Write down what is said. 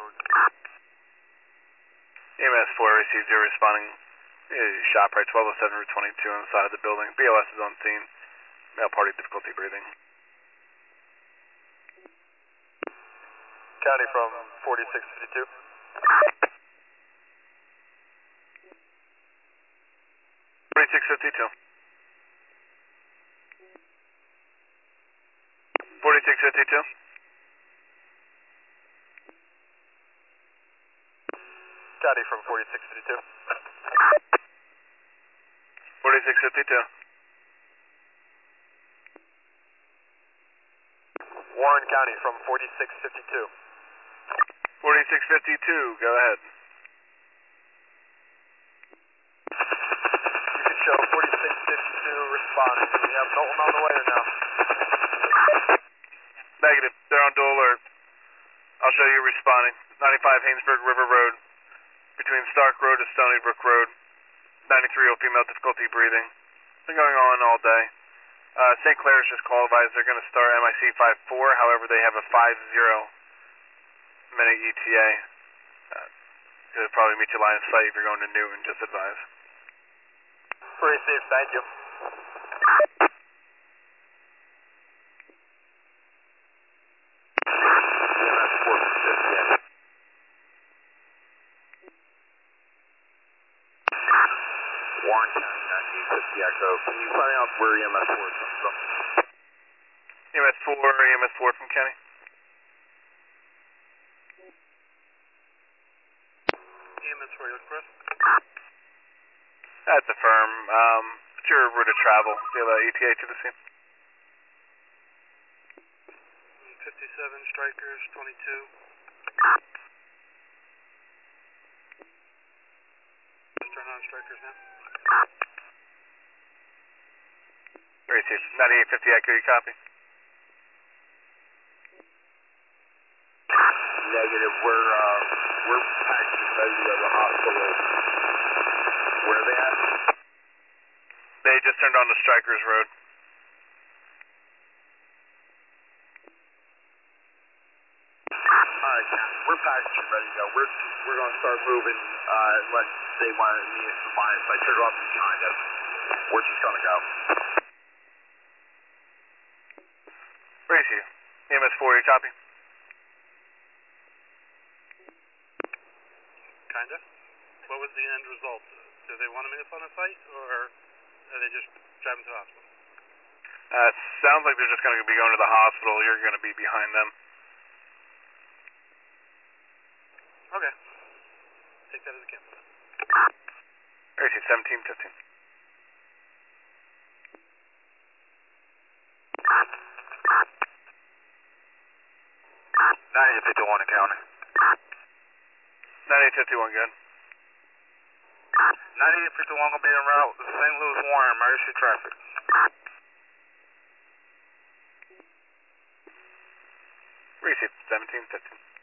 forward. EMS 4 received your responding shop right 1207 Route 22 on the side of the building. BLS is on scene. Male party difficulty breathing. County from 4652. 4652. 4652. County from 4652. 4652. Warren County from 4652. 4652, go ahead. You can show 4652 responding. Do we have Knowlton on the way or no? Negative, they're on dual alert. I'll show you responding. 95 Haynesburg River Road, between Stark Road and Stony Brook Road. 93-year-old female, difficulty breathing. Been going on all day. St. Clair's just called, advised they're going to start MIC 5-4, however they have a 5-0-minute ETA. It'll probably meet your line of sight if you're going to Newton, just advise. Received, thank you. Warren County 9850 Echo. Can you find out where EMS 4 is coming from? EMS 4 from Kenny. EMS 4, you looking for us? That's a firm. What's your route of travel? Do you have an ETA to the scene? 57 Strikers 22. Just turn on Strikers now. Received. 9850 Echo, you copy? Negative. We're packaging ready to go to the hospital. Where are they at? They just turned on to Strikers Road. Alright, we're packaging ready to go. We're going to start moving unless they want to need us to line us. I took off behind us. We're just going to go. Receive. EMS 4, you copy? Kinda. What was the end result? Do they want to meet us on the site, or are they just driving to the hospital? Sounds like they're just going to be going to the hospital. You're going to be behind them. Okay. Take that as a given. Receive. 1715. 9851 in county. 9851, good. 9851 going to be en route to St. Louis Warren, emergency traffic. Receive. 1715.